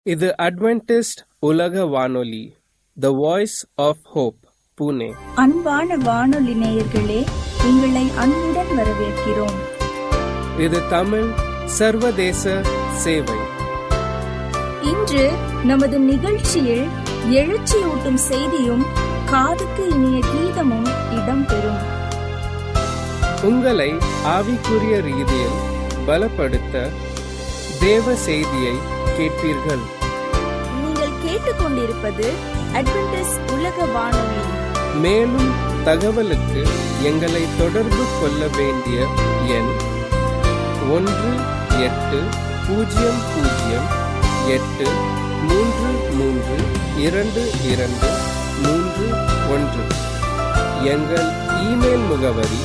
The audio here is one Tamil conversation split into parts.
இது அட்வென்டிஸ்ட் உலக வானொலி, the Voice of Hope, Pune. அன்பான வானொலி நேயர்களே, உங்களை அன்புடன் வரவேற்கிறோம். இது தமிழ் சர்வதேச சேவை. இன்று நமது நிகழ்ச்சியில் எழுச்சியூட்டும் செய்தியும் காதுக்கு இனிய கீதமும் இடம்பெறும். உங்களை ஆவிக்குரிய ரீதியில் பலப்படுத்த தேவ செய்தியை கேட்பீர்கள். நீங்கள் கேட்டுக்கொண்டிருப்பது அட்வென்டிஸ்ட் உலக வானொலி. மேலும் தகவலுக்கு எங்களை தொடர்பு கொள்ள வேண்டிய எண் 1-800-833-22-31. எங்கள் இமெயில் முகவரி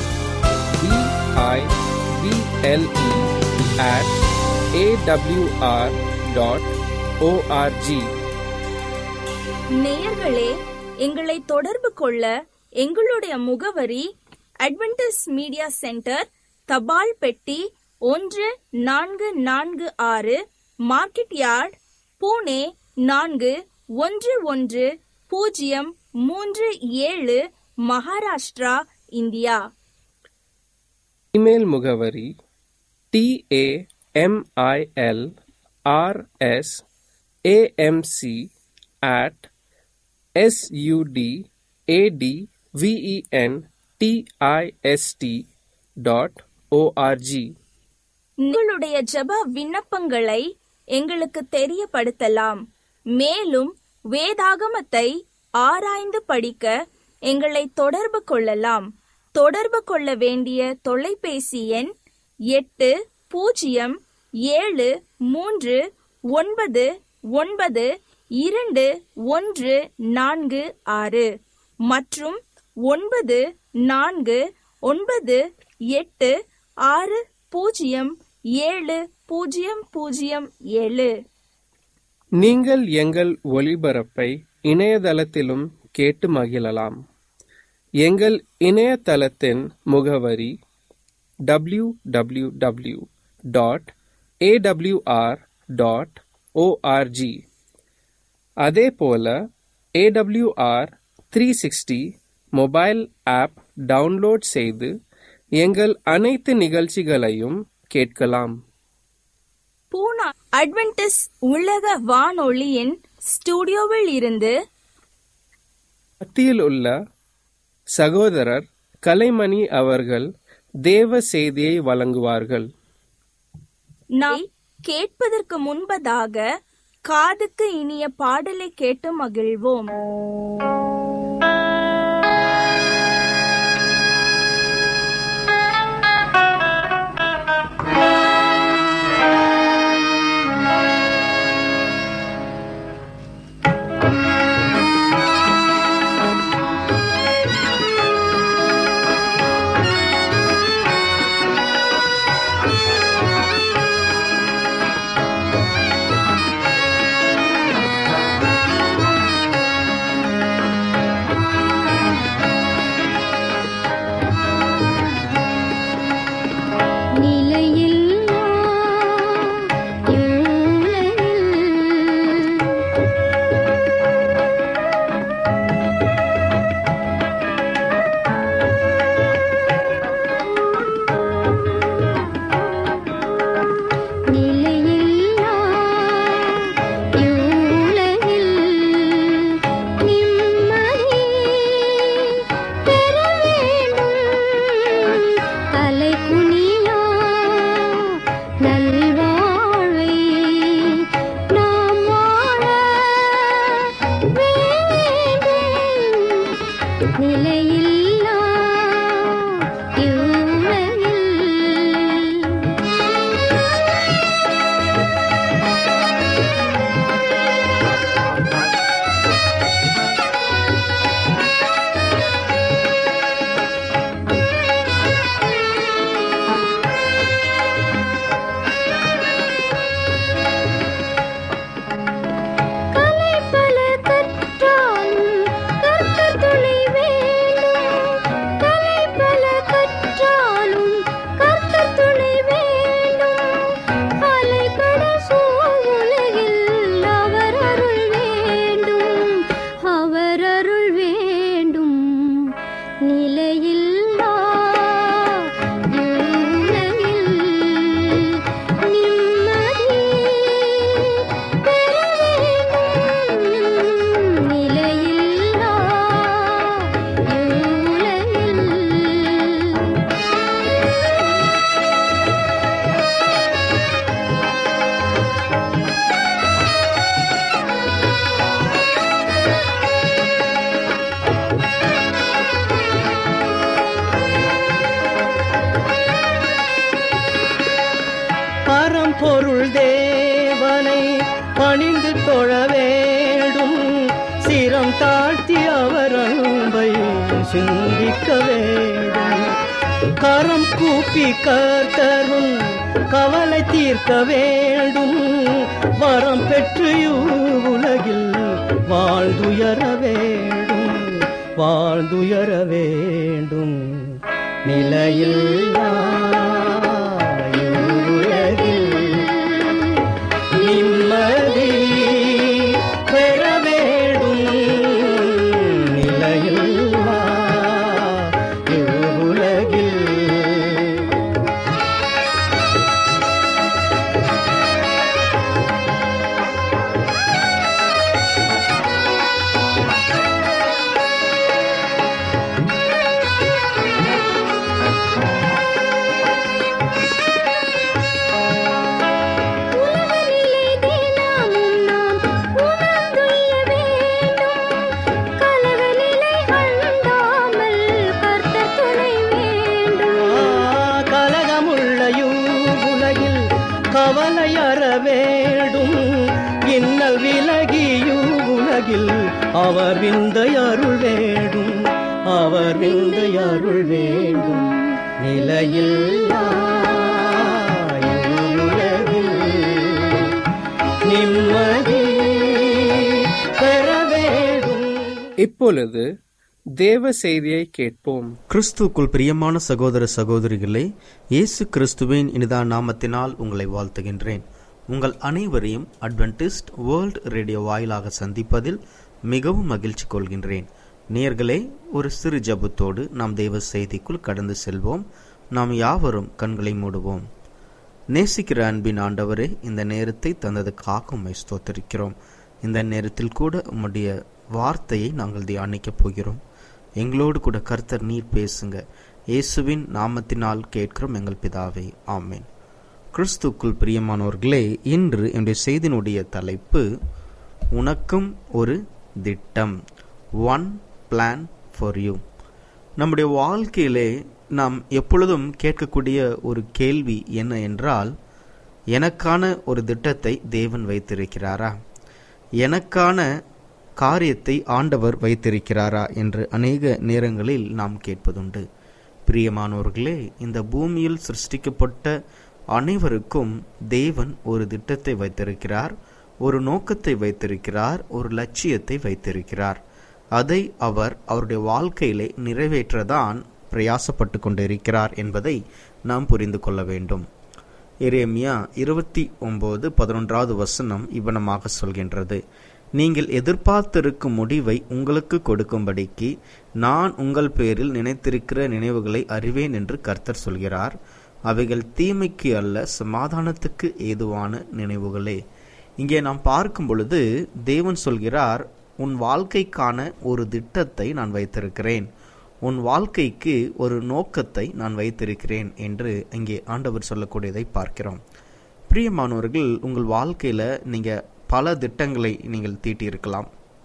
bible@awr.org. நேயர்களே, எங்களை தொடர்பு கொள்ள எங்களுடைய முகவரி அட்வென்டிஸ்ட் மீடியா சென்டர், தபால் பெட்டி 1446, market yard, Pune 411037, Maharashtra, India. Email முகவரி tamilrss@amc@sudventist.org. உங்களுடைய ஜெப விண்ணப்பங்களை எங்களுக்கு தெரியப்படுத்தலாம். மேலும் வேதாகமத்தை ஆராய்ந்து படிக்க எங்களை தொடர்பு கொள்ளலாம். தொடர்பு கொள்ள வேண்டிய தொலைபேசி எண் 8040992146 மற்றும் 94986007. நீங்கள் எங்கள் ஒளிபரப்பை இணையதளத்திலும் கேட்டு மகிழலாம். எங்கள் இணையதளத்தின் முகவரி www.awr.org. அதேபோல AWR 360 மொபைல் ஆப் டவுன்லோட் செய்து எங்கள் அனைத்து நிகழ்ச்சிகளையும் கேட்கலாம். பூனா அட்வென்டிஸ்ட் உலக வானொலியின் ஸ்டுடியோவில் இருந்து மத்தியில் உள்ள சகோதரர் கலைமணி அவர்கள் தேவ செய்தியை வழங்குவார்கள். நாம் கேட்பதற்கு முன்பதாக காதுக்கு இனிய பாடலை கேட்டு மகிழ்வோம். தொழ வேண்டும், சிரம் தாழ்த்தி அவர் அன்பை சிந்திக்க வேண்டும். கரம் கூப்பி கர்த்தரும் கவலை தீர்க்க வேண்டும், வரம் பெற்று உலகில் வாழ்ந்துயர வேண்டும், வாழ்ந்துயர வேண்டும். நிலையில்லா உலகில் நிம்மதி பெற வேண்டும், நிலையில்லா உலகில். கவலையற வேண்டும், இன்னல் விலகியு உலகில் அவர் விந்தை அருள் வேண்டும், அவர் விந்தை அருள் வேண்டும். நிலையில்லா உலகில் நிம்மதி பெற வேண்டும். இப்பொழுது தேவ செய்தியை கேட்போம். கிறிஸ்துக்குள் பிரியமான சகோதர சகோதரிகளே, இயேசு கிறிஸ்துவின் இனிதான நாமத்தினால் உங்களை வாழ்த்துகின்றேன். உங்கள் அனைவரையும் அட்வென்டிஸ்ட் வேர்ல்ட் ரேடியோ வாயிலாக சந்திப்பதில் மிகவும் மகிழ்ச்சி கொள்கின்றேன். நேயர்களே, ஒரு சிறு ஜெபத்தோடு நாம் தேவ செய்திக்குள் கடந்து செல்வோம். நாம் யாவரும் கண்களை மூடுவோம். நேசிக்கிற அன்பின் ஆண்டவரே, இந்த நேரத்தை தந்ததுக்காக உம்மை ஸ்தோத்திரிக்கிறோம். இந்த நேரத்தில் கூட உம்முடைய வார்த்தையை நாங்கள் தியானிக்கப் போகிறோம். எங்களோடு கூட கர்த்தர் நீர் பேசுங்க. இயேசுவின் நாமத்தினால் கேட்கிறோம் எங்கள் பிதாவே, ஆமேன். கிறிஸ்துக்குள் பிரியமானவர்களே, இன்று என்னுடைய செய்தியினுடைய தலைப்பு உனக்கும் ஒரு திட்டம், ஒன் பிளான் ஃபார் யூ. நம்முடைய வாழ்க்கையிலே நாம் எப்பொழுதும் கேட்கக்கூடிய ஒரு கேள்வி என்ன என்றால், எனக்கான ஒரு திட்டத்தை தேவன் வைத்திருக்கிறாரா, எனக்கான காரியத்தை ஆண்டவர் வைத்திருக்கிறாரா என்று அநேக நேரங்களில் நாம் கேட்பதுண்டு. பிரியமானவர்களே, இந்த பூமியில் சிருஷ்டிக்கப்பட்ட அனைவருக்கும் தேவன் ஒரு திட்டத்தை வைத்திருக்கிறார், ஒரு நோக்கத்தை வைத்திருக்கிறார், ஒரு லட்சியத்தை வைத்திருக்கிறார். அதை அவர் அவருடைய வாழ்க்கையிலே நிறைவேற்றதான் பிரயாசப்பட்டு கொண்டிருக்கிறார் என்பதை நாம் புரிந்து கொள்ள வேண்டும். எரேமியா 29:11 இவ்வனமாக சொல்கின்றது, நீங்கள் எதிர்பார்த்திருக்கும் முடிவை உங்களுக்கு கொடுக்கும்படிக்கு நான் உங்கள் பேரில் நினைத்திருக்கிற நினைவுகளை அறிவேன் என்று கர்த்தர் சொல்கிறார். அவைகள் தீமைக்கு அல்ல, சமாதானத்துக்கு ஏதுவான நினைவுகளே. இங்கே நாம் பார்க்கும் பொழுது தேவன் சொல்கிறார், உன் வாழ்க்கைக்கான ஒரு திட்டத்தை நான் வைத்திருக்கிறேன், உன் வாழ்க்கைக்கு ஒரு நோக்கத்தை நான் வைத்திருக்கிறேன் என்று இங்கே ஆண்டவர் சொல்லக்கூடியதை பார்க்கிறோம். பிரியமானவர்கள், உங்கள் வாழ்க்கையில நீங்க பல திட்டங்களை நீங்கள் தீட்டியிருக்கலாம்,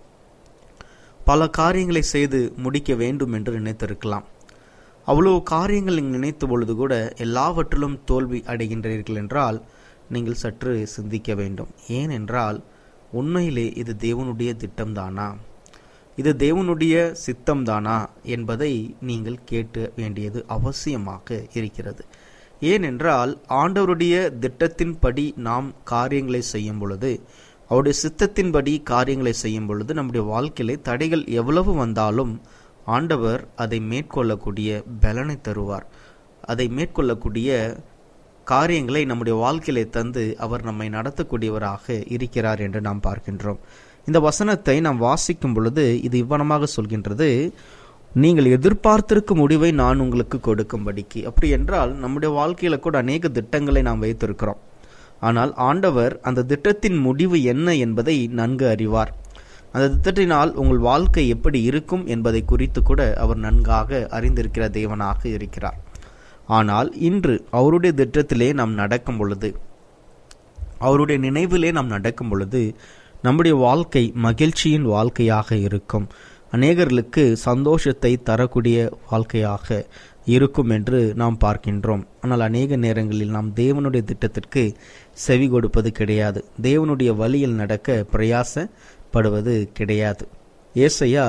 பல காரியங்களை செய்து முடிக்க வேண்டும் என்று நினைத்திருக்கலாம். அவ்வளவு காரியங்கள் நீங்கள் நினைத்த பொழுது கூட எல்லாவற்றிலும் தோல்வி அடைகின்றீர்கள் என்றால் நீங்கள் சற்று சிந்திக்க வேண்டும். ஏனென்றால் உண்மையிலே இது தேவனுடைய திட்டம்தானா, இது தேவனுடைய சித்தம்தானா என்பதை நீங்கள் கேட்க வேண்டியது அவசியமாக இருக்கிறது. ஏனென்றால் ஆண்டவருடைய திட்டத்தின்படி நாம் காரியங்களை செய்யும் பொழுது, அவருடைய சித்தத்தின்படி காரியங்களை செய்யும் பொழுது நம்முடைய வாழ்க்கையிலே தடைகள் எவ்வளவு வந்தாலும் ஆண்டவர் அதை மேற்கொள்ளக்கூடிய பலனை தருவார். அதை மேற்கொள்ளக்கூடிய காரியங்களை நம்முடைய வாழ்க்கையிலே தந்து அவர் நம்மை நடத்தக்கூடியவராக இருக்கிறார் என்று நாம் பார்க்கின்றோம். இந்த வசனத்தை நாம் வாசிக்கும் பொழுது இது இவ்வனமாக சொல்கின்றது, நீங்கள் எதிர்பார்த்திருக்கும் முடிவை நான் உங்களுக்கு கொடுக்கும்படிக்கு. அப்படி என்றால் நம்முடைய வாழ்க்கையில கூட அநேக திட்டங்களை நாம் வைத்திருக்கிறோம். ஆனால் ஆண்டவர் அந்த திட்டத்தின் முடிவு என்ன என்பதை நன்கு அறிவார். அந்த திட்டத்தினால் உங்கள் வாழ்க்கை எப்படி இருக்கும் என்பதை குறித்து கூட அவர் நன்காக அறிந்திருக்கிற தேவனாக இருக்கிறார். ஆனால் இன்று அவருடைய திட்டத்திலே நாம் நடக்கும் பொழுது, அவருடைய நினைவிலே நாம் நடக்கும் பொழுது நம்முடைய வாழ்க்கை மகிழ்ச்சியின் வாழ்க்கையாக இருக்கும், அநேகர்களுக்கு சந்தோஷத்தை தரக்கூடிய வாழ்க்கையாக இருக்கும் என்று நாம் பார்க்கின்றோம். ஆனால் அநேக நேரங்களில் நாம் தேவனுடைய திட்டத்திற்கு செவி கொடுப்பது கிடையாது. தேவனுடைய வழியில் நடக்க பிரயாசப்படுவது கிடையாது. ஏசாயா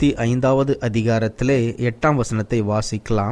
55வது அதிகாரத்திலே 8ஆம் வசனத்தை வாசிக்கலாம்.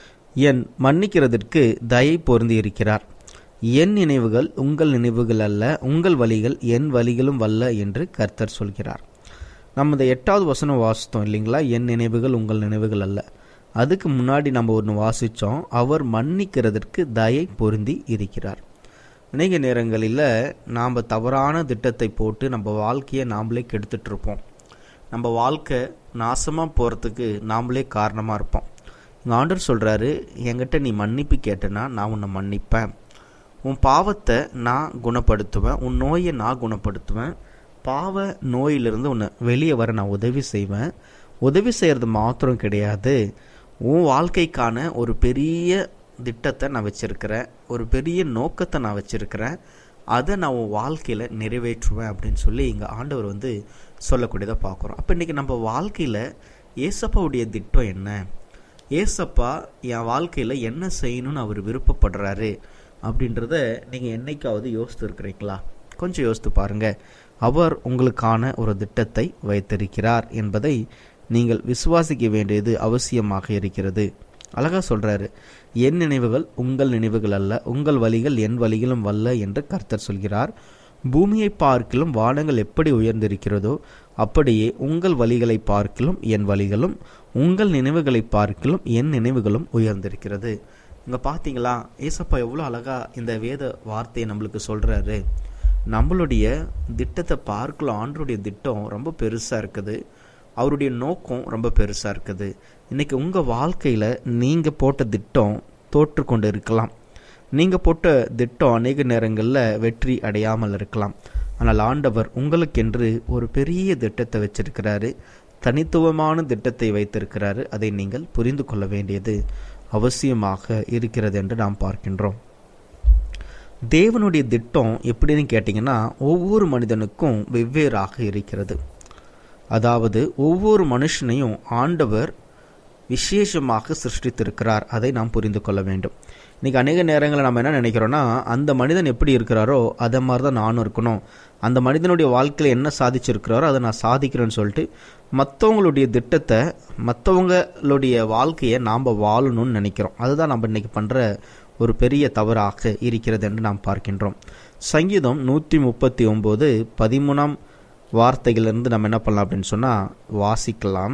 என் மன்னிக்கிறதற்கு தயை பொருந்தி இருக்கிறார். என் நினைவுகள் உங்கள் நினைவுகள் அல்ல, உங்கள் வழிகள் என் வழிகளும் அல்ல என்று கர்த்தர் சொல்கிறார். நம்ம இந்த 8வது வசனம் வாசித்தோம் இல்லைங்களா? என் நினைவுகள் உங்கள் நினைவுகள் அல்ல. அதுக்கு முன்னாடி நம்ம ஒன்று வாசித்தோம், அவர் மன்னிக்கிறதற்கு தயை பொருந்தி இருக்கிறார். அநேக நேரங்களில் நாம் தவறான திட்டத்தை போட்டு நம்ம வாழ்க்கையை நாம்ளே கெடுத்துட்ருப்போம். நம்ம வாழ்க்கை நாசமாக போகிறதுக்கு நாம்ளே காரணமாக இருப்போம். இங்கே ஆண்டவர் சொல்கிறாரு, என்கிட்ட நீ மன்னிப்பு கேட்டேன்னா நான் உன்னை மன்னிப்பேன், உன் பாவத்தை நான் குணப்படுத்துவேன், உன் நோயை நான் குணப்படுத்துவேன், பாவ நோயிலிருந்து உன்னை வெளியே வர நான் உதவி செய்வேன். உதவி செய்கிறது மாத்திரம் கிடையாது, உன் வாழ்க்கைக்கான ஒரு பெரிய திட்டத்தை நான் வச்சுருக்கிறேன், ஒரு பெரிய நோக்கத்தை நான் வச்சுருக்கிறேன், அதை நான் உன் வாழ்க்கையில் நிறைவேற்றுவேன் அப்படின்னு சொல்லி இங்கே ஆண்டவர் சொல்லக்கூடியதை பார்க்குறோம். அப்போ இன்றைக்கி நம்ம வாழ்க்கையில் ஏசப்பாவுடைய திட்டம் என்ன, ஏசப்பா என் வாழ்க்கையில் என்ன செய்யணும்னு அவர் விருப்பப்படுறாரு அப்படின்றத நீங்கள் என்னைக்காவது யோசித்து இருக்கிறீங்களா? கொஞ்சம் யோசித்து பாருங்கள். அவர் உங்களுக்கான ஒரு திட்டத்தை வைத்திருக்கிறார் என்பதை நீங்கள் விசுவாசிக்க வேண்டியது அவசியமாக இருக்கிறது. அழகாக சொல்கிறாரு, என் நினைவுகள் உங்கள் நினைவுகள் அல்ல, உங்கள் வழிகள் என் வழிகளும் அல்ல என்று கர்த்தர் சொல்கிறார். பூமியை பார்க்கிலும் வானங்கள் எப்படி உயர்ந்திருக்கிறதோ அப்படியே உங்கள் வழிகளை பார்க்கிலும் என் வழிகளும், உங்கள் நினைவுகளை பார்க்கிலும் என் நினைவுகளும் உயர்ந்திருக்கிறது. இங்கே பார்த்தீங்களா, ஏசப்பா எவ்வளோ அழகாக இந்த வேத வார்த்தையை நம்மளுக்கு சொல்கிறாரு. நம்மளுடைய திட்டத்தை பார்க்கலாம். ஆண்டருடைய திட்டம் ரொம்ப பெருசாக இருக்குது, அவருடைய நோக்கம் ரொம்ப பெருசாக இருக்குது. இன்றைக்கி உங்கள் வாழ்க்கையில் நீங்கள் போட்ட திட்டம் தோற்று கொண்டு இருக்கலாம். நீங்கள் போட்ட திட்டம் அநேக நேரங்களில் வெற்றி அடையாமல் இருக்கலாம். ஆனால் ஆண்டவர் உங்களுக்கென்று ஒரு பெரிய திட்டத்தை வச்சிருக்கிறாரு, தனித்துவமான திட்டத்தை வைத்திருக்கிறாரு. அதை நீங்கள் புரிந்து கொள்ள வேண்டியது அவசியமாக இருக்கிறது என்று நாம் பார்க்கின்றோம். தேவனுடைய திட்டம் எப்படின்னு கேட்டிங்கன்னா, ஒவ்வொரு மனிதனுக்கும் வெவ்வேறாக இருக்கிறது. அதாவது ஒவ்வொரு மனுஷனையும் ஆண்டவர் விசேஷமாக சிருஷ்டித்திருக்கிறார். அதை நாம் புரிந்து கொள்ள வேண்டும். இன்றைக்கி அநேக நேரங்களில் நம்ம என்ன நினைக்கிறோன்னா, அந்த மனிதன் எப்படி இருக்கிறாரோ அதை மாதிரி தான் நானும் இருக்கணும், அந்த மனிதனுடைய வாழ்க்கையில் என்ன சாதிச்சிருக்கிறாரோ அதை நான் சாதிக்கிறேன்னு சொல்லிட்டு மற்றவங்களுடைய திட்டத்தை, மற்றவங்களுடைய வாழ்க்கையை நாம் வாழணும்னு நினைக்கிறோம். அதுதான் நம்ம இன்றைக்கி பண்ணுற ஒரு பெரிய தவறாக இருக்கிறது என்று நாம் பார்க்கின்றோம். சங்கீதம் 139:13 வார்த்தைகளிலிருந்து நம்ம என்ன பண்ணலாம் அப்படின்னு சொன்னால் வாசிக்கலாம்.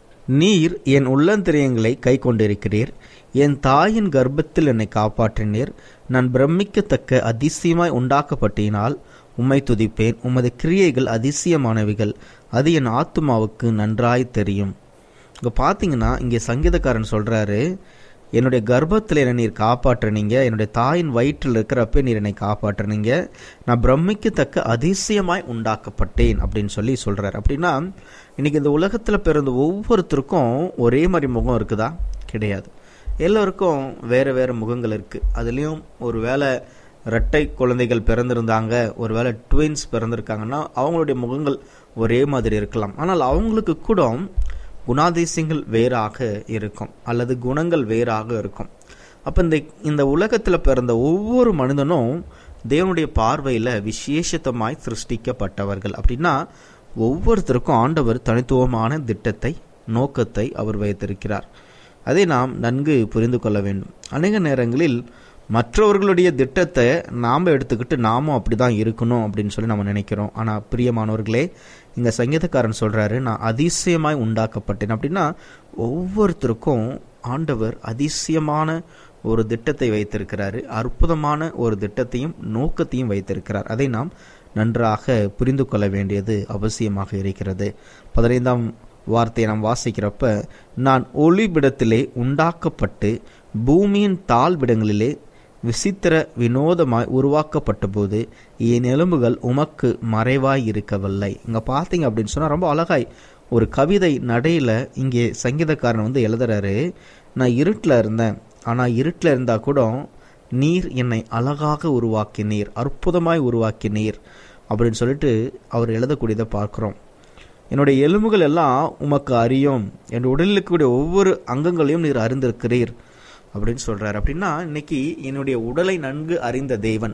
நீர் என் உள்ளந்திரியங்களை கை கொண்டிருக்கிறீர், என் தாயின் கர்ப்பத்தில் என்னை காப்பாற்றினீர், நான் பிரமிக்கத்தக்க அதிசயமாய் உண்டாக்கப்பட்டினால் உம்மை துதிப்பேன், உமது கிரியைகள் அதிசயமானவைகள், அது என் ஆத்துமாவுக்கு நன்றாய் தெரியும். இங்கே பார்த்தீங்கன்னா, இங்கே சங்கீதக்காரன் சொல்கிறாரு, என்னுடைய கர்ப்பத்தில் என்னை நீர் காப்பாற்றினீங்க, என்னுடைய தாயின் வயிற்றில் இருக்கிறப்ப நீர் என்னை காப்பாற்றினீங்க, நான் பிரமிக்கத்தக்க அதிசயமாய் உண்டாக்கப்பட்டேன் அப்படின்னு சொல்லி சொல்கிறார். அப்படின்னா இன்றைக்கி இந்த உலகத்தில் பிறந்த ஒவ்வொருத்தருக்கும் ஒரே மாதிரி முகம் இருக்குதா? கிடையாது. எல்லோருக்கும் வேறு வேறு முகங்கள் இருக்குது. அதுலேயும் ஒரு வேளை இரட்டை குழந்தைகள் பிறந்திருந்தாங்க, ஒரு வேளை ட்வின்ஸ் பிறந்திருக்காங்கன்னா அவங்களுடைய முகங்கள் ஒரே மாதிரி இருக்கலாம். ஆனால் அவங்களுக்கு கூட குணாதிசயங்கள் வேறாக இருக்கும், அல்லது குணங்கள் வேறாக இருக்கும். அப்போ இந்த உலகத்தில் பிறந்த ஒவ்வொரு மனிதனும் தேவனுடைய பார்வையில் விசேஷத்தமாய் சிருஷ்டிக்கப்பட்டவர்கள். அப்படின்னா ஒவ்வொருத்தருக்கும் ஆண்டவர் தனித்துவமான திட்டத்தை, நோக்கத்தை அவர் வைத்திருக்கிறார். அதை நாம் நன்கு புரிந்து கொள்ள வேண்டும். அநேக நேரங்களில் மற்றவர்களுடைய திட்டத்தை நாம் எடுத்துக்கிட்டு நாமும் அப்படி தான் இருக்கணும் அப்படின்னு சொல்லி நம்ம நினைக்கிறோம். ஆனால் பிரியமானவர்களே, இங்கே சங்கீதக்காரன் சொல்கிறாரு, நான் அதிசயமாய் உண்டாக்கப்பட்டேன். அப்படின்னா ஒவ்வொருத்தருக்கும் ஆண்டவர் அதிசயமான ஒரு திட்டத்தை வைத்திருக்கிறாரு, அற்புதமான ஒரு திட்டத்தையும் நோக்கத்தையும் வைத்திருக்கிறார். அதை நாம் நன்றாக புரிந்து கொள்ள வேண்டியது அவசியமாக இருக்கிறது. 15ஆம் வார்த்தையை நாம் வாசிக்கிறப்ப, நான் ஒளிபிடத்திலே உண்டாக்கப்பட்டு பூமியின் தாழ்விடங்களிலே விசித்திர வினோதமாய் உருவாக்கப்பட்ட போது என் எலும்புகள் உமக்கு மறைவாய் இருக்கவில்லை. இங்கே பார்த்தீங்க அப்படின்னு சொன்னால் ரொம்ப அழகாய் ஒரு கவிதை நடையில் இங்கே சங்கீதக்காரன் எழுதுறாரு, நான் இருட்டில் இருந்தேன், ஆனால் இருட்டில் இருந்தால் கூட நீர் என்னை அழகாக உருவாக்கினீர், அற்புதமாய் உருவாக்கினீர் அப்படின்னு சொல்லிட்டு அவர் எழுதக்கூடியதை பார்க்குறோம். என்னுடைய எலும்புகள் எல்லாம் உமக்கு அறியும், என் உடலில் இருக்கக்கூடிய ஒவ்வொரு அங்கங்களையும் நீர் அறிந்திருக்கிறீர் அப்படின்னு சொல்கிறார். அப்படின்னா இன்னைக்கு என்னுடைய உடலை நன்கு அறிந்த தேவன்,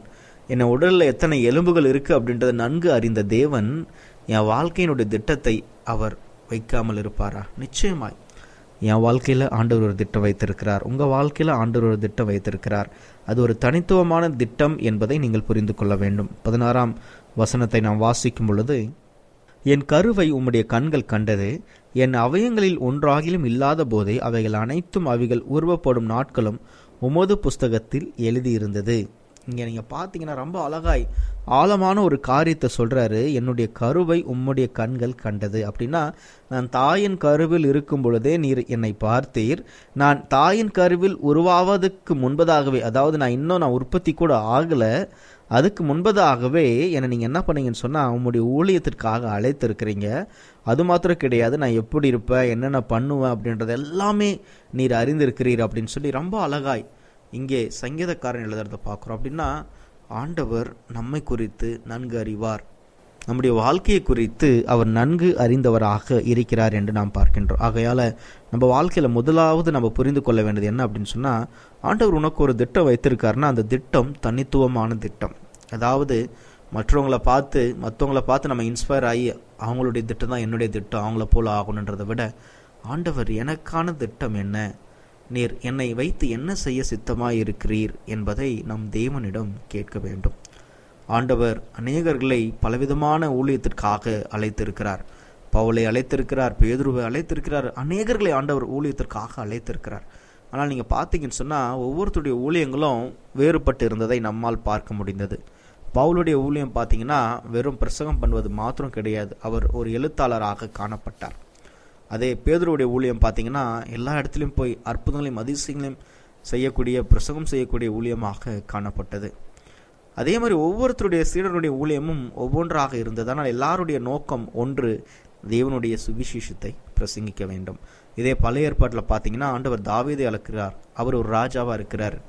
என் உடலில் எத்தனை எலும்புகள் இருக்குது அப்படின்றத நன்கு அறிந்த தேவன் என் வாழ்க்கையினுடைய திட்டத்தை அவர் வைக்காமல் இருப்பாரா? நிச்சயமாய் என் வாழ்க்கையில் ஆண்டவர் ஒரு திட்டம் வைத்திருக்கிறார். உங்கள் வாழ்க்கையில் ஆண்டவர் ஒரு திட்டம் வைத்திருக்கிறார். அது ஒரு தனித்துவமான திட்டம் என்பதை நீங்கள் புரிந்து கொள்ள வேண்டும். 16ஆம் வசனத்தை நாம் வாசிக்கும் பொழுது, என் கருவை உம்முடைய கண்கள் கண்டது, என் அவயங்களில் ஒன்றாகிலும் இல்லாத போதே அவைகள் அனைத்தும் அவைகள் உருவப்படும் நாட்களும் உமது புஸ்தகத்தில் எழுதியிருந்தது. இங்கே நீங்கள் பார்த்தீங்கன்னா ரொம்ப அழகாய் ஆழமான ஒரு காரியத்தை சொல்கிறாரு. என்னுடைய கருவை உம்முடைய கண்கள் கண்டது அப்படின்னா, நான் தாயின் கருவில் இருக்கும் பொழுதே நீர் என்னை பார்த்தீர். நான் தாயின் கருவில் உருவாவதுக்கு முன்பதாகவே, அதாவது நான் உற்பத்தி கூட ஆகலை, அதுக்கு முன்பதாகவே என்னை நீங்கள் என்ன பண்ணீங்கன்னு சொன்னால் உம்முடைய ஊழியத்திற்காக அழைத்திருக்கிறீங்க. அது மாத்திரம் கிடையாது, நான் எப்படி இருப்பேன், என்னென்ன பண்ணுவேன் அப்படின்றது எல்லாமே நீர் அறிந்திருக்கிறீர் அப்படின்னு சொல்லி ரொம்ப அழகாய் இங்கே சங்கீதக்காரன் எழுதுறதை பார்க்குறோம். அப்படின்னா ஆண்டவர் நம்மை குறித்து நன்கு அறிவார், நம்முடைய வாழ்க்கையை குறித்து அவர் நன்கு அறிந்தவராக இருக்கிறார் என்று நாம் பார்க்கின்றோம். ஆகையால் நம்ம வாழ்க்கையில் முதலாவது நம்ம புரிந்து கொள்ள வேண்டியது என்ன அப்படின்னு சொன்னால், ஆண்டவர் உனக்கு ஒரு திட்டம் வைத்திருக்காருன்னா அந்த திட்டம் தனித்துவமான திட்டம். அதாவது மற்றவங்களை பார்த்து நம்ம இன்ஸ்பயர் ஆகி அவங்களுடைய திட்டம் தான் என்னுடைய திட்டம், அவங்கள போல ஆகணுன்றதை விட ஆண்டவர் எனக்கான திட்டம் என்ன, நீர் என்னை வைத்து என்ன செய்ய சித்தமாய் இருக்கிறீர் என்பதை நம் தேவனிடம் கேட்க வேண்டும். ஆண்டவர் அநேகர்களை பலவிதமான ஊழியத்திற்காக அழைத்திருக்கிறார். பவுலை அழைத்திருக்கிறார், பேதுருவை அழைத்திருக்கிறார், அநேகர்களை ஆண்டவர் ஊழியத்திற்காக அழைத்திருக்கிறார். ஆனால் நீங்கள் பார்த்தீங்கன்னு சொன்னால் ஒவ்வொருத்தருடைய ஊழியங்களும் வேறுபட்டு இருந்ததை நம்மால் பார்க்க முடிந்தது. பவுலுடைய ஊழியம் பார்த்தீங்கன்னா வெறும் பிரசங்கம் பண்ணுவது மாத்திரம் கிடையாது, அவர் ஒரு எழுத்தாளராக காணப்பட்டார். அதே பேதுருவுடைய ஊழியம் பார்த்தீங்கன்னா எல்லா இடத்துலையும் போய் அற்புதங்களையும் அதிசயங்களையும் செய்யக்கூடிய, பிரசங்கம் செய்யக்கூடிய ஊழியமாக காணப்பட்டது. அதே மாதிரி ஒவ்வொருத்தருடைய சீடருடைய ஊழியமும் ஒவ்வொன்றாக இருந்தது. ஆனால் எல்லாருடைய நோக்கம் ஒன்று, தேவனுடைய சுவிசேஷத்தை பிரசங்கிக்க வேண்டும். இதே பழைய ஏற்பாட்டில் பார்த்தீங்கன்னா ஆண்டவர் தாவீதை அழைக்கிறார், அவர் ஒரு ராஜாவாக இருக்கிறார்.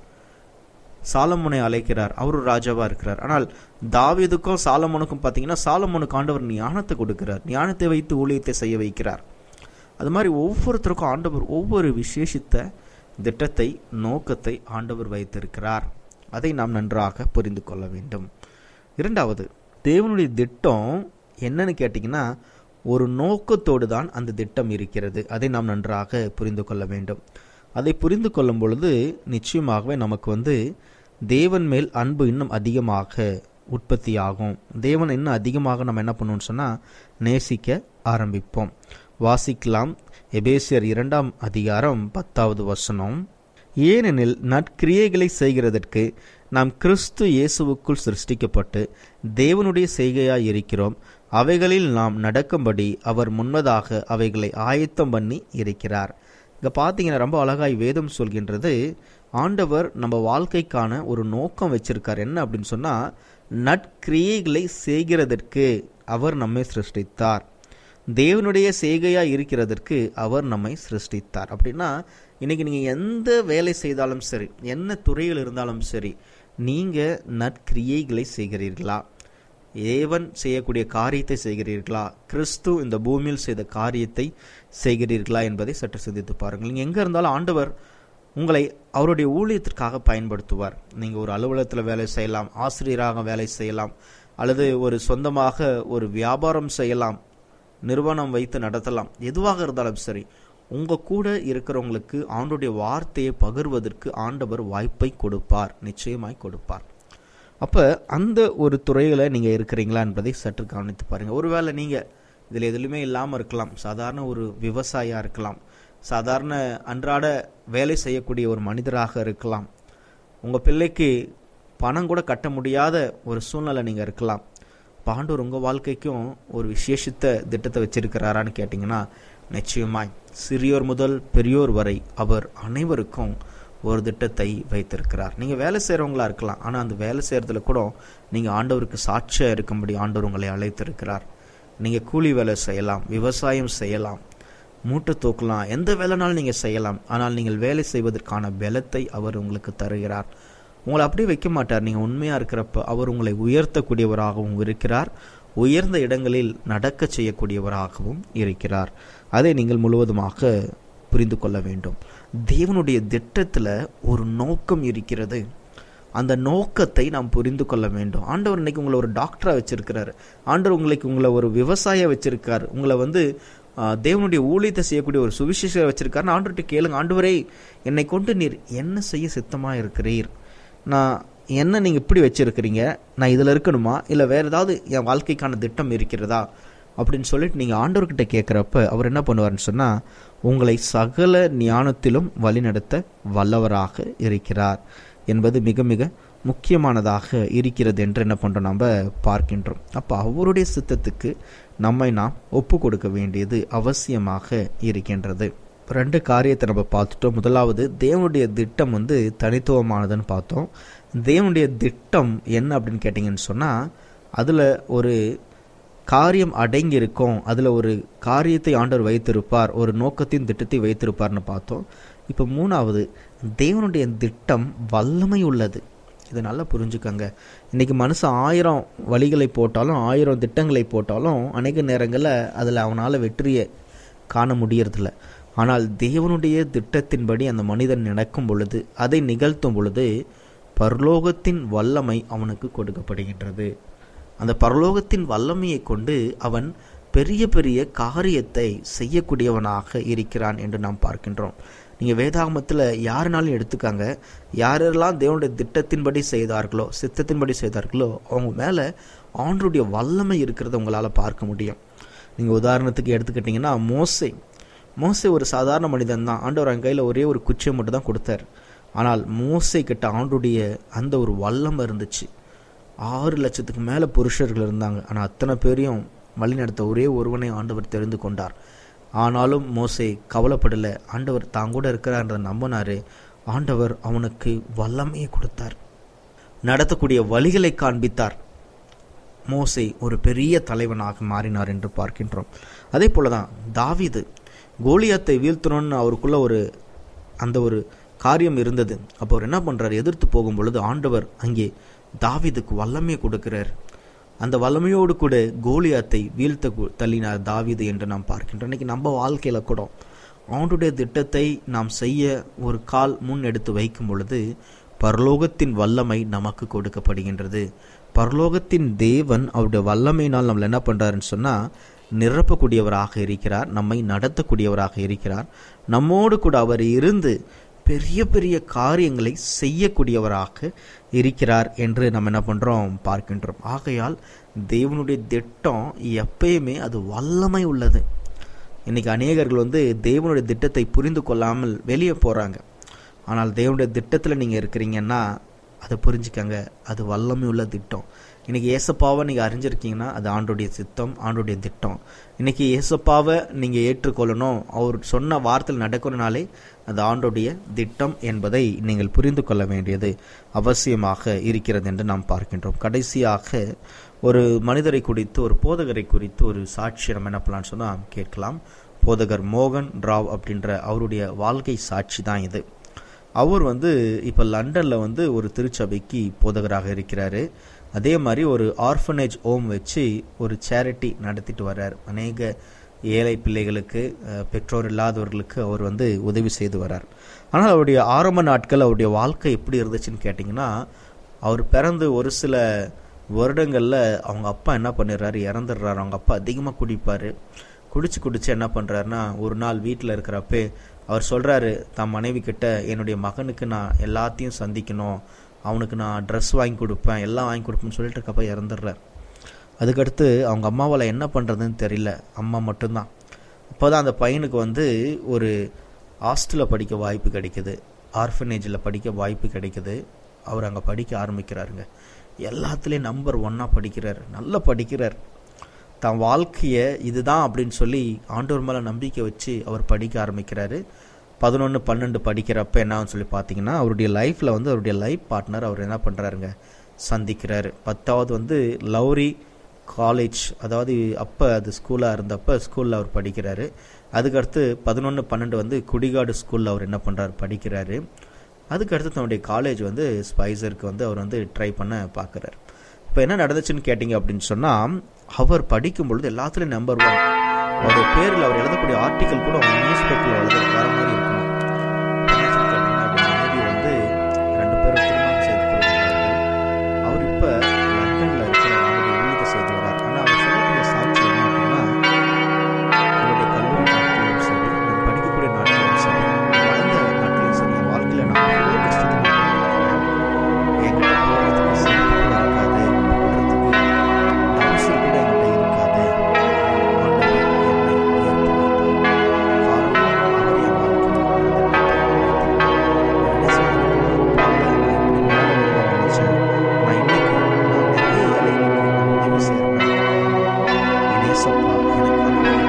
சாலமோனை அழைக்கிறார், அவர் ஒரு ராஜாவாக இருக்கிறார். ஆனால் தாவீதுக்கும் சாலமோனுக்கும் பார்த்தீங்கன்னா சாலமோனுக்கு ஆண்டவர் ஞானத்தை கொடுக்கிறார், ஞானத்தை வைத்து ஊழியத்தை செய்ய வைக்கிறார். அது மாதிரி ஒவ்வொருத்தருக்கும் ஆண்டவர் ஒவ்வொரு விசேஷித்த திட்டத்தை, நோக்கத்தை ஆண்டவர் வைத்திருக்கிறார். அதை நாம் நன்றாக புரிந்து கொள்ள வேண்டும். இரண்டாவது, தேவனுடைய திட்டம் என்னன்னு கேட்டிங்கன்னா ஒரு நோக்கத்தோடு தான் அந்த திட்டம் இருக்கிறது. அதை நாம் நன்றாக புரிந்து கொள்ள வேண்டும். அதை புரிந்து கொள்ளும் பொழுது நிச்சயமாகவே நமக்கு தேவன் மேல் அன்பு இன்னும் அதிகமாக உற்பத்தி ஆகும். தேவன் இன்னும் அதிகமாக நம்ம என்ன பண்ணுவோம்னு சொன்னால் நேசிக்க ஆரம்பிப்போம். வாசிக்கலாம். எபேசியர் 2ஆம் அதிகாரம் 10வது வசனம். ஏனெனில் நற்கிரியைகளை செய்கிறதற்கு நாம் கிறிஸ்து இயேசுவுக்குள் சிருஷ்டிக்கப்பட்டு தேவனுடைய செய்கையாய் இருக்கிறோம். அவைகளில் நாம் நடக்கும்படி அவர் முன்னதாக அவைகளை ஆயத்தம் பண்ணி இருக்கிறார். இங்கே பார்த்தீங்கன்னா ரொம்ப அழகாய் வேதம் சொல்கின்றது, ஆண்டவர் நம்ம வாழ்க்கைக்கான ஒரு நோக்கம் வச்சிருக்கார். என்ன அப்படின்னு சொன்னால், நற்கிரியைகளை செய்கிறதற்கு அவர் நம்மை சிருஷ்டித்தார். தேவனுடைய செய்கையாக இருக்கிறதற்கு அவர் நம்மை சிருஷ்டித்தார். அப்படின்னா இன்றைக்கி நீங்கள் எந்த வேலை செய்தாலும் சரி, என்ன துறையில் இருந்தாலும் சரி, நீங்கள் நற்கிரியைகளை செய்கிறீர்களா? தேவன் செய்யக்கூடிய காரியத்தை செய்கிறீர்களா? கிறிஸ்து இந்த பூமியில் செய்த காரியத்தை செய்கிறீர்களா என்பதை சற்று சிந்தித்து பாருங்கள். நீங்கள் எங்கே இருந்தாலும் ஆண்டவர் உங்களை அவருடைய ஊழியத்திற்காக பயன்படுத்துவார். நீங்கள் ஒரு அலுவலகத்தில் வேலை செய்யலாம், ஆசிரியராக வேலை செய்யலாம், அல்லது ஒரு சொந்தமாக ஒரு வியாபாரம் செய்யலாம், நிறுவனம் வைத்து நடத்தலாம். எதுவாக இருந்தாலும் சரி, உங்கள் கூட இருக்கிறவங்களுக்கு ஆண்டவருடைய வார்த்தையை பகிர்வதற்கு ஆண்டவர் வாய்ப்பை கொடுப்பார், நிச்சயமாய் கொடுப்பார். அப்போ அந்த ஒரு துறையில் நீங்கள் இருக்கிறீங்களா என்பதை சற்று கவனித்து பாருங்கள். ஒருவேளை நீங்கள் இதில் எதுலையுமே இல்லாமல் இருக்கலாம். சாதாரண ஒரு விவசாயியாக இருக்கலாம், சாதாரண அன்றாட வேலை செய்யக்கூடிய ஒரு மனிதராக இருக்கலாம். உங்கள் பிள்ளைக்கு பணம் கூட கட்ட முடியாத ஒரு சூழ்நிலை நீங்கள் இருக்கலாம். ஆண்டவர் உங்கள் வாழ்க்கைக்கும் ஒரு விசேஷித்த திட்டத்தை வச்சிருக்கிறாரான்னு கேட்டிங்கன்னா நிச்சயமாய் சிறியோர் முதல் பெரியோர் வரை அவர் அனைவருக்கும் ஒரு திட்டத்தை வைத்திருக்கிறார். நீங்கள் வேலை செய்கிறவங்களா இருக்கலாம், ஆனால் அந்த வேலை செய்கிறதுல கூட நீங்கள் ஆண்டவருக்கு சாட்சியாக இருக்கும்படி ஆண்டவர் உங்களை அழைத்திருக்கிறார். நீங்கள் கூலி வேலை செய்யலாம், விவசாயம் செய்யலாம், மூட்டை தூக்கலாம், எந்த வேலைனாலும் நீங்கள் செய்யலாம். ஆனால் நீங்கள் வேலை செய்வதற்கான பலத்தை அவர் உங்களுக்கு தருகிறார். உங்களை அப்படியே வைக்க மாட்டார். நீங்கள் உண்மையாக இருக்கிறப்ப அவர் உங்களை உயர்த்தக்கூடியவராகவும் இருக்கிறார், உயர்ந்த இடங்களில் நடக்க செய்யக்கூடியவராகவும் இருக்கிறார். அதை நீங்கள் முழுவதுமாக புரிந்து கொள்ள வேண்டும். தேவனுடைய திட்டத்தில் ஒரு நோக்கம் இருக்கிறது. அந்த நோக்கத்தை நாம் புரிந்து கொள்ள வேண்டும். ஆண்டவர் இன்னைக்கு உங்களை ஒரு டாக்டரா வச்சிருக்கிறாரு. ஆண்டவர் உங்களை ஒரு விவசாயியா வச்சிருக்காரு. உங்களை தேவனுடைய ஊழியத்தை செய்யக்கூடிய ஒரு சுவிசேஷரை வச்சிருக்காருன்னு ஆண்டவர்கிட்ட கேளுங்க. ஆண்டவரே, என்னை கொண்டு நீர் என்ன செய்ய சித்தமா இருக்கிறீர்? நான் என்ன நீங்க இப்படி வச்சிருக்கிறீங்க, நான் இதுல இருக்கணுமா, இல்ல வேற ஏதாவது என் வாழ்க்கைக்கான திட்டம் இருக்கிறதா அப்படின்னு சொல்லிட்டு நீங்க ஆண்டவர்கிட்ட கேட்கிறப்ப அவர் என்ன பண்ணுவார்னு சொன்னா, உங்களை சகல ஞானத்திலும் வழிநடத்த வல்லவராக இருக்கிறார் என்பது மிக மிக முக்கியமானதாக இருக்கிறது என்று என்ன பண்றோம் நம்ம பார்க்கின்றோம். அப்ப அவருடைய சித்தத்துக்கு நம்மை நாம் ஒப்பு கொடுக்க வேண்டியது அவசியமாக இருக்கின்றது. 2 காரியத்தை நம்ம பார்த்துட்டோம். முதலாவது, தேவனுடைய திட்டம் தனித்துவமானதுன்னு பார்த்தோம். தேவனுடைய திட்டம் என்ன அப்படின்னு கேட்டிங்கன்னு சொன்னால், அதில் ஒரு காரியம் அடங்கி இருக்கும், அதில் ஒரு காரியத்தை ஆண்டவர் வைத்திருப்பார், ஒரு நோக்கத்தின் திட்டத்தை வைத்திருப்பார்னு பார்த்தோம். இப்போ 3வது, தேவனுடைய திட்டம் வல்லமை உள்ளது. இதை நல்லா புரிஞ்சுக்கங்க. இன்றைக்கி மனுஷன் 1000 வழிகளை போட்டாலும் 1000 திட்டங்களை போட்டாலும் அநேக நேரங்களில் அதில் அவனால் வெற்றியை காண முடியறதில்ல. ஆனால் தேவனுடைய திட்டத்தின்படி அந்த மனிதன் நடக்கும் பொழுது, அதை நிகழ்த்தும் பொழுது பரலோகத்தின் வல்லமை அவனுக்கு கொடுக்கப்படுகின்றது. அந்த பரலோகத்தின் வல்லமையை கொண்டு அவன் பெரிய பெரிய காரியத்தை செய்யக்கூடியவனாக இருக்கிறான் என்று நாம் பார்க்கின்றோம். நீங்கள் வேதாகமத்தில் யாருனாலும் எடுத்துக்காங்க, யாரெல்லாம் தேவனுடைய திட்டத்தின்படி செய்தார்களோ, சித்தத்தின்படி செய்தார்களோ, அவங்க மேலே ஆண்டவருடைய வல்லமை இருக்கிறத உங்களால் பார்க்க முடியும். நீங்கள் உதாரணத்துக்கு எடுத்துக்கிட்டிங்கன்னா, மோசே ஒரு சாதாரண மனிதன் தான். ஆண்டவர் அவன் கையில் ஒரே ஒரு குச்சியை மட்டும் தான் கொடுத்தார். ஆனால் மோசே கிட்ட ஆண்டவருடைய அந்த ஒரு வல்லமை இருந்துச்சு. 6 லட்சத்துக்கு மேலே புருஷர்கள் இருந்தாங்க. ஆனால் அத்தனை பேரையும் வழிநடத்த ஒரே ஒருவனை ஆண்டவர் தெரிந்து கொண்டார். ஆனாலும் மோசே கவலைப்படலை. ஆண்டவர் தாங்கூட இருக்கிறார்ன்றதை நம்பினாரு. ஆண்டவர் அவனுக்கு வல்லமையை கொடுத்தார், நடத்தக்கூடிய வழிகளை காண்பித்தார். மோசே ஒரு பெரிய தலைவனாக மாறினார் என்று பார்க்கின்றோம். அதே போலதான் தாவீது கோலியாத்தை வீழ்த்தணும்னு அவருக்குள்ள ஒரு காரியம் இருந்தது. அப்போ அவர் என்ன பண்றாரு, எதிர்த்து போகும் பொழுது ஆண்டவர் அங்கே தாவீதுக்கு வல்லமையை கொடுக்கிறார். அந்த வல்லமையோடு கூட கோலியாத்தை வீழ்த்த தள்ளினார் தாவீது என்று நாம் பார்க்கின்றோம். இன்னைக்கு நம்ம வாழ்க்கையில கூட ஆண்டவருடைய திட்டத்தை நாம் செய்ய ஒரு கால் முன் எடுத்து வைக்கும் பொழுது பரலோகத்தின் வல்லமை நமக்கு கொடுக்கப்படுகின்றது. பரலோகத்தின் தேவன் அவருடைய வல்லமையினால் நம்மளை என்ன பண்றாருன்னு சொன்னா, நிரப்பக்கூடியவராக இருக்கிறார், நம்மை நடத்தக்கூடியவராக இருக்கிறார். நம்மோடு கூட அவர் இருந்து பெரிய பெரிய காரியங்களை செய்யக்கூடியவராக இருக்கிறார் என்று நம்ம என்ன பண்றோம் பார்க்கின்றோம். ஆகையால் தேவனுடைய திட்டம் எப்பயுமே அது வல்லமை உள்ளது. இன்னைக்கு அநேகர்கள் தேவனுடைய திட்டத்தை புரிந்து கொள்ளாமல் வெளியே போறாங்க. ஆனால் தேவனுடைய திட்டத்தில் நீங்க இருக்கிறீங்கன்னா அதை புரிஞ்சுக்கங்க, அது வல்லமை உள்ள திட்டம். இன்னைக்கு ஏசப்பாவை நீங்க அறிஞ்சிருக்கீங்கன்னா அது ஆண்டோடைய சித்தம், ஆண்டோடைய திட்டம். இன்னைக்கு ஏசப்பாவை நீங்க ஏற்றுக்கொள்ளணும், அவர் சொன்ன வார்த்தையில் நடக்கணும்னாலே அது ஆண்டோடைய திட்டம் என்பதை நீங்கள் புரிந்து கொள்ள வேண்டியது அவசியமாக இருக்கிறது என்று நாம் பார்க்கின்றோம். கடைசியாக ஒரு மனிதரை குறித்து, ஒரு போதகரை குறித்து ஒரு சாட்சி நம்ம என்ன பண்ணலாம்னு சொன்னா கேட்கலாம். போதகர் மோகன் ராவ் அப்படின்ற அவருடைய வாழ்க்கை சாட்சி தான் இது. அவர் இப்போ லண்டனில் ஒரு திருச்சபைக்கு போதகராக இருக்கிறாரு. அதே மாதிரி ஒரு ஆர்ஃபனேஜ் ஹோம் வச்சு ஒரு சேரிட்டி நடத்திட்டு வர்றார். அநேக ஏழை பிள்ளைகளுக்கு, பெற்றோர் இல்லாதவர்களுக்கு அவர் உதவி செய்து வர்றார். ஆனால் அவருடைய ஆரம்ப நாட்கள் அவருடைய வாழ்க்கை எப்படி இருந்துச்சுன்னு கேட்டிங்கன்னா, அவர் பிறந்து ஒரு சில வருடங்களில் அவங்க அப்பா என்ன பண்ணிடுறாரு, இறந்துடுறாரு. அவங்க அப்பா அதிகமாக குடிப்பார். குடிச்சு என்ன பண்ணுறாருன்னா, ஒரு நாள் வீட்டில் இருக்கிறப்ப அவர் சொல்கிறாரு தன் மனைவி கிட்ட, என்னுடைய மகனுக்கு நான் எல்லாத்தையும் சந்திக்கணும், அவனுக்கு நான் ட்ரெஸ் வாங்கி கொடுப்பேன், எல்லாம் வாங்கி கொடுப்பேன்னு சொல்லிட்டு இருக்கப்ப இறந்துடுறார். அதுக்கடுத்து அவங்க அம்மாவால் என்ன பண்ணுறதுன்னு தெரியல, அம்மா மட்டும்தான். அப்போ தான் அந்த பையனுக்கு ஒரு ஹாஸ்டலில் படிக்க வாய்ப்பு கிடைக்குது, ஆர்ஃபனேஜில் படிக்க வாய்ப்பு கிடைக்குது. அவர் அங்கே படிக்க ஆரம்பிக்கிறாருங்க. எல்லாத்துலேயும் நம்பர் 1 படிக்கிறார், நல்லா படிக்கிறார். தன் வாழ்க்கையை இதுதான் அப்படின்னு சொல்லி ஆண்டவர் மேலே நம்பிக்கை வச்சு அவர் படிக்க ஆரம்பிக்கிறாரு. 11, 12 படிக்கிறப்ப என்னன்னு சொல்லி பார்த்தீங்கன்னா, அவருடைய லைஃப்பில் அவருடைய லைஃப் பார்ட்னர் அவர் என்ன பண்ணுறாருங்க, சந்திக்கிறாரு. 10வது லௌரி காலேஜ், அதாவது அப்போ அது ஸ்கூலாக இருந்தப்போ ஸ்கூலில் அவர் படிக்கிறாரு. அதுக்கடுத்து 11, 12 குடிகாடு ஸ்கூலில் அவர் என்ன பண்ணுறாரு, படிக்கிறாரு. அதுக்கடுத்து தன்னுடைய காலேஜ் ஸ்பைசருக்கு அவர் ட்ரை பண்ண பார்க்குறாரு. இப்போ என்ன நடந்துச்சுன்னு கேட்டிங்க அப்படின்னு சொன்னால், அவர் படிக்கும் பொழுது எல்லாத்துலேயும் நம்பர் 1. அவருடைய பேரில் அவர் எழுதக்கூடிய ஆர்டிக்கல் கூட அவங்க நியூஸ் பேப்பரில் வர மாதிரி இருக்கணும். மனைவி 2 பேரும் திருமணம் செய்து கொள்கிறார்கள். ஏசப்பா, எனக்கு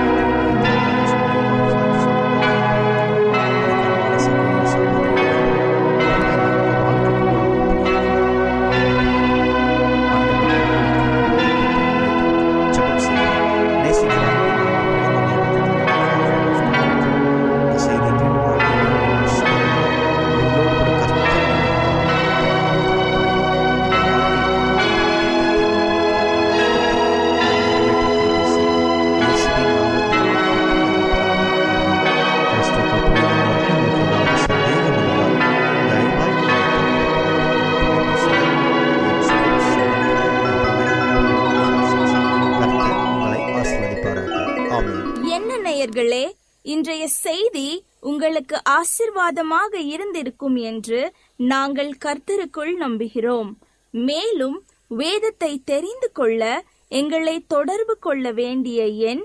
என்ன நேயர்களே, இன்றைய செய்தி உங்களுக்கு ஆசீர்வாதமாக இருந்திருக்கும் என்று நாங்கள் கர்த்தருக்குள் நம்புகிறோம். மேலும் வேதத்தை தெரிந்து கொள்ள எங்களை தொடர்பு கொள்ள வேண்டிய எண்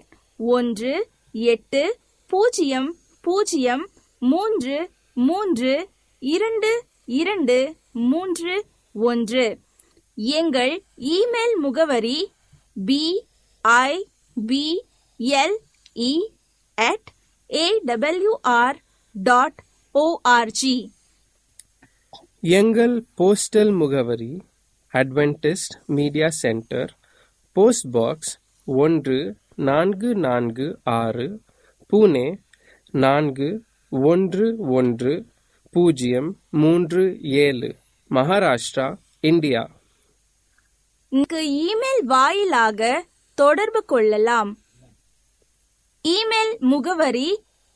1-800-33-22-31. எங்கள் இமெயில் முகவரி bible@awr.org. எங்கள் போஸ்டல் முகவரி Adventist media centre, post box 1446, Pune 411037, Maharashtra, India. Email வாயிலாக தொடர்பு கொள்ளலாம். இமெயில் முகவரி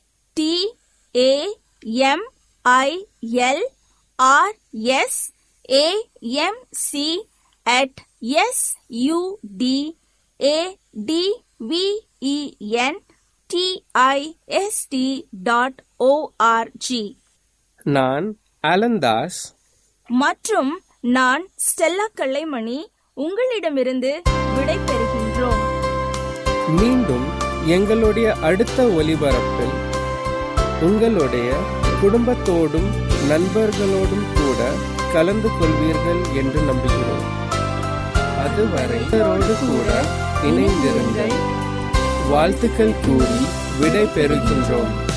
tamilsudaventist.org. நான் அலந்தாஸ் மற்றும் நான் ஸ்டெல்லா கல்லைமணி உங்களிடமிருந்து விடை பெறுகின்றோம். மீண்டும் எங்களுடைய அடுத்த ஒலிபரப்பில் உங்களுடைய குடும்பத்தோடும் நண்பர்களோடும் கூட கலந்து கொள்வீர்கள் என்று நம்புகிறோம். அதுவரை இவரோடு கூட இணைந்திருங்கள். வாழ்த்துக்கள் கூறி விடை பெறுகின்றோம்.